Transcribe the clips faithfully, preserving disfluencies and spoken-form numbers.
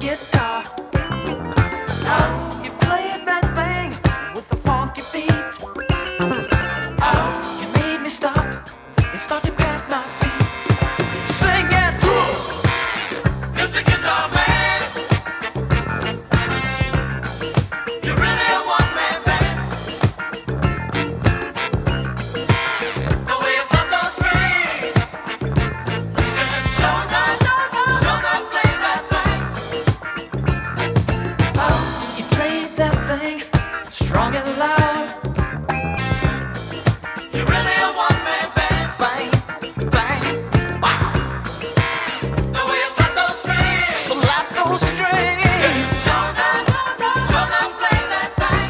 guitar. Oh, you play that thing with the funky beat. Oh, you made me stop and start to pat my feet. Sing it, Mister Guitar Man. You're really a one-man band. The way you slap those strings, you can show enough, show enough, play that thing. Oh, you played that thing strong and loud. You're really a one-man band. Bang, bang, wow. The way you slap those strings, slap those strings. Show enough, show enough, play that thing.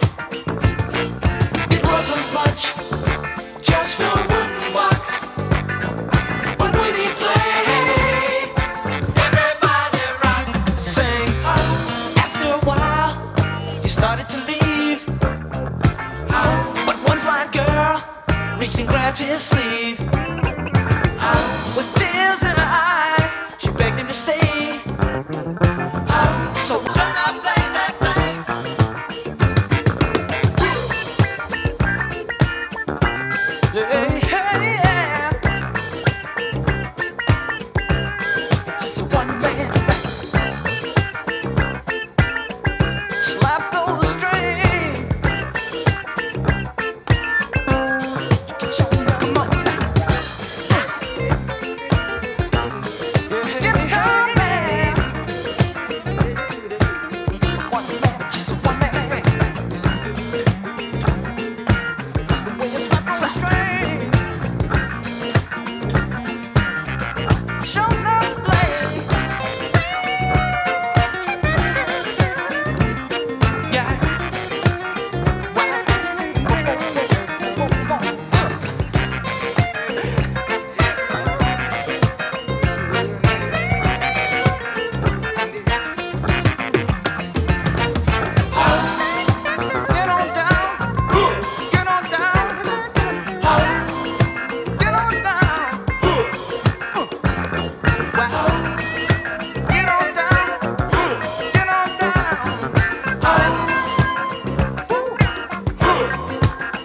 It wasn't much, just a wooden box. But when he played, everybody rocked. Sing. After a while, you started to leave. But one fine girl reached and grabbed his sleeve. With tears in her eyes, she begged him to stay. So turn up, play that thing. Hey, hey, yeah. Just one man back. Slap those strings. Come on. Guitar man. One man, just one man back. When you slap those strings, show enough play. Yeah. Get on down, get on down, get on down. Wow. Get on down, get on down.